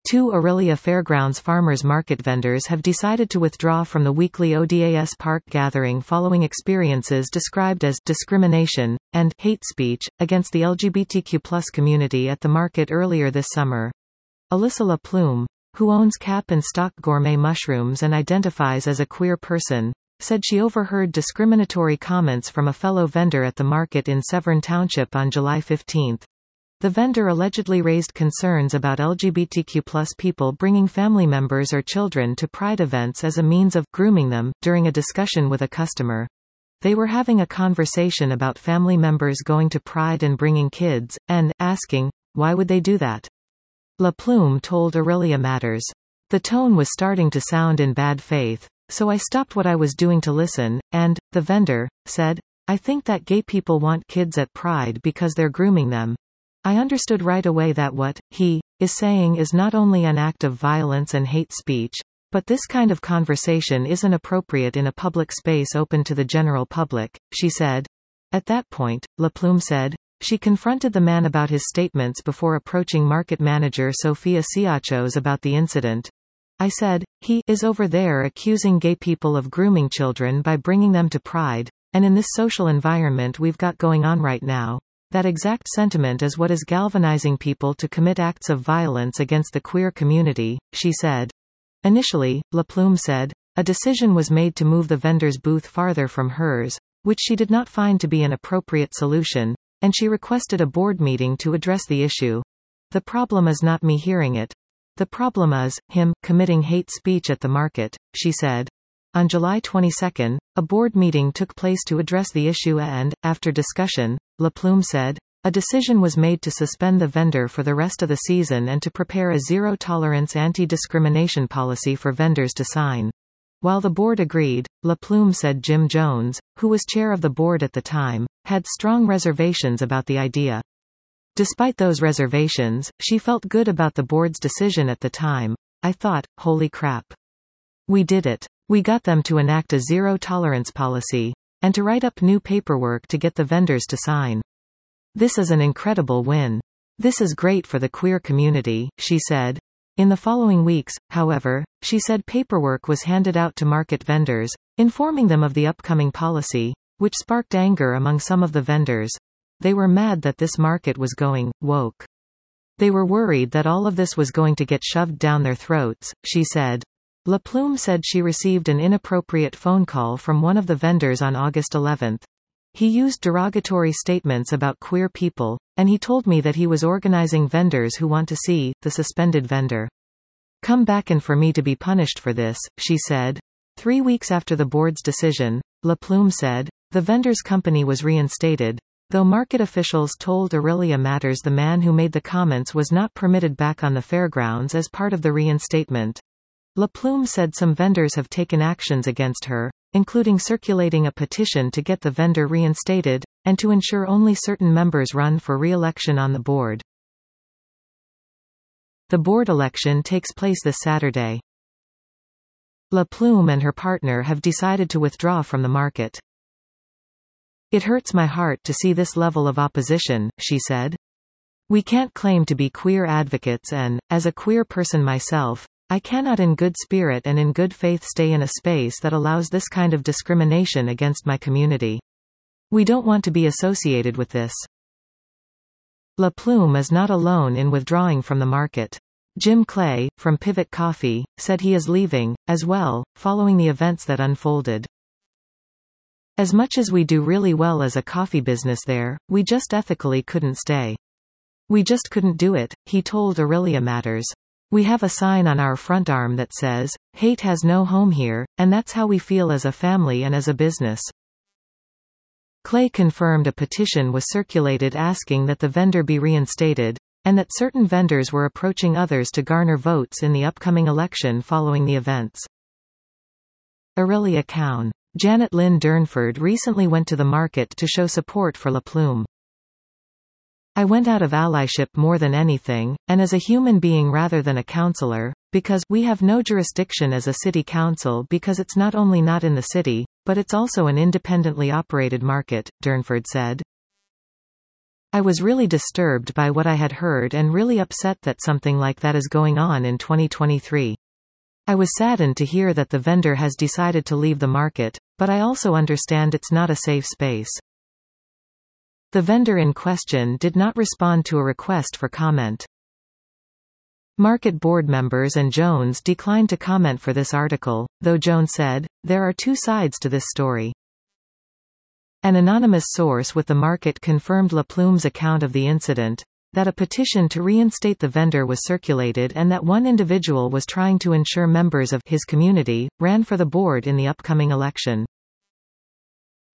Two Orillia Fairgrounds farmers market vendors have decided to withdraw from the weekly ODAS Park gathering following experiences described as discrimination and hate speech against the LGBTQ+ community at the market earlier this summer. Alyssa LaPlume, who owns Cap and Stock Gourmet Mushrooms and identifies as a queer person, said she overheard discriminatory comments from a fellow vendor at the market in Severn Township on July 15. The vendor allegedly raised concerns about LGBTQ+ people bringing family members or children to Pride events as a means of grooming them. During a discussion with a customer, they were having a conversation about family members going to Pride and bringing kids, and asking, why would they do that? LaPlume told Orillia Matters. The tone was starting to sound in bad faith, so I stopped what I was doing to listen, and, the vendor said, I think that gay people want kids at Pride because they're grooming them. I understood right away that what he is saying is not only an act of violence and hate speech, but this kind of conversation isn't appropriate in a public space open to the general public, she said. At that point, LaPlume said, she confronted the man about his statements before approaching market manager Sophia Ciachos about the incident. I said, he is over there accusing gay people of grooming children by bringing them to Pride, and in this social environment we've got going on right now, that exact sentiment is what is galvanizing people to commit acts of violence against the queer community, she said. Initially, LaPlume said, a decision was made to move the vendor's booth farther from hers, which she did not find to be an appropriate solution, and she requested a board meeting to address the issue. The problem is not me hearing it. The problem is him committing hate speech at the market, she said. On July 22, a board meeting took place to address the issue and, after discussion, LaPlume said, a decision was made to suspend the vendor for the rest of the season and to prepare a zero-tolerance anti-discrimination policy for vendors to sign. While the board agreed, LaPlume said Jim Jones, who was chair of the board at the time, had strong reservations about the idea. Despite those reservations, she felt good about the board's decision at the time. I thought, holy crap. We did it. We got them to enact a zero-tolerance policy, and to write up new paperwork to get the vendors to sign. This is an incredible win. This is great for the queer community, she said. In the following weeks, however, she said paperwork was handed out to market vendors, informing them of the upcoming policy, which sparked anger among some of the vendors. They were mad that this market was going woke. They were worried that all of this was going to get shoved down their throats, she said. LaPlume said she received an inappropriate phone call from one of the vendors on August 11. He used derogatory statements about queer people, and he told me that he was organizing vendors who want to see the suspended vendor come back and for me to be punished for this, she said. 3 weeks after the board's decision, LaPlume said, the vendor's company was reinstated, though market officials told Orillia Matters the man who made the comments was not permitted back on the fairgrounds as part of the reinstatement. LaPlume said some vendors have taken actions against her, including circulating a petition to get the vendor reinstated, and to ensure only certain members run for re-election on the board. The board election takes place this Saturday. LaPlume and her partner have decided to withdraw from the market. It hurts my heart to see this level of opposition, she said. We can't claim to be queer advocates and, as a queer person myself, I cannot in good spirit and in good faith stay in a space that allows this kind of discrimination against my community. We don't want to be associated with this. LaPlume is not alone in withdrawing from the market. Jim Clay, from Pivot Coffee, said he is leaving, as well, following the events that unfolded. As much as we do really well as a coffee business there, we just ethically couldn't stay. We just couldn't do it, he told Orillia Matters. We have a sign on our front arm that says, hate has no home here, and that's how we feel as a family and as a business. Clay confirmed a petition was circulated asking that the vendor be reinstated, and that certain vendors were approaching others to garner votes in the upcoming election following the events. Orillia Cown. Janet Lynn Durnford recently went to the market to show support for LaPlume. I went out of allyship more than anything, and as a human being rather than a counselor, because we have no jurisdiction as a city council because it's not only not in the city, but it's also an independently operated market, Durnford said. I was really disturbed by what I had heard and really upset that something like that is going on in 2023. I was saddened to hear that the vendor has decided to leave the market, but I also understand it's not a safe space. The vendor in question did not respond to a request for comment. Market board members and Jones declined to comment for this article, though Jones said, "There are two sides to this story." An anonymous source with the market confirmed La Plume's account of the incident, that a petition to reinstate the vendor was circulated and that one individual was trying to ensure members of his community ran for the board in the upcoming election.